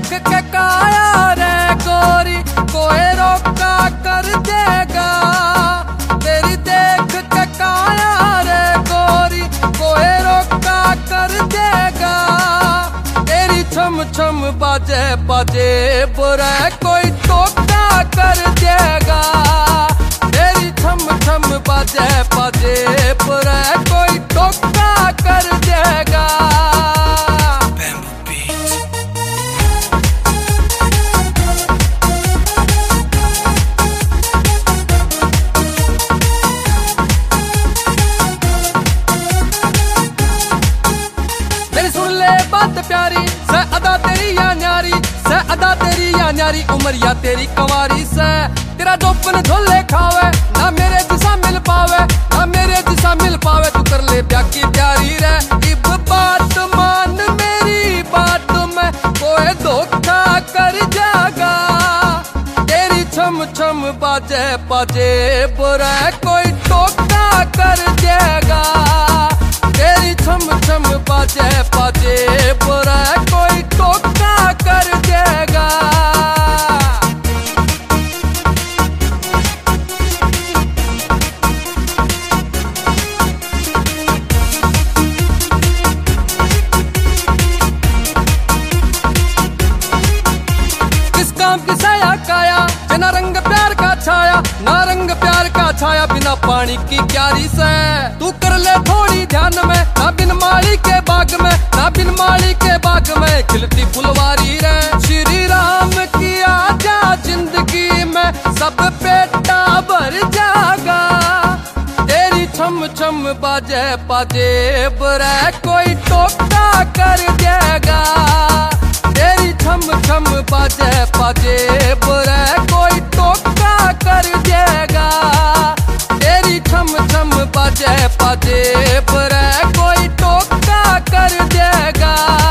के काया रे गोरी कोई रोका कर देगा। तेरी देख के काया रे गोरी कोई रोका कर देगा। तेरी छम छम बाजे बाजे बुरा कोई टोका कर देगा। तेरी छम छम बाजे बाजे बुरा कोई टोका कर देगा। बात प्यारी से अदा तेरी या न्यारी से अदा तेरी या न्यारी उमरिया तेरी कंवारी से। तेरा जोपन झोले खावे ना मेरे दिशा मिल पावे ना मेरे दिशा मिल पावे। तू कर ले ब्याह की तैयारी रे इब बात मान मेरी बात में कोई धोखा कर जाएगा। तेरी छम छम बाजे बाजे बुरा कोई टोका कर देगा। तेरी छम छम बाजे बाजे बुरा कोई टोका कर देगा। किस काम की साया काया बिना रंग प्यार का छाया ना रंग प्यार का छाया बिना पानी की क्यारी से। तू कर ले थोड़ी ध्यान में ना बिन माली के बाग में ना बिन माली के बाग में खिलती फुलवारी रे। श्री राम की आजा जिंदगी में सब पेटा भर जागा। तेरी छम छम बाजे बाजे बुरा कोई टोका कर देगा। तेरी छम छम बाजे बाजे बुरा कोई टोका कर देगा। तेरी छम छम बाजे बाजे बुरा कोई टोका कर देगा।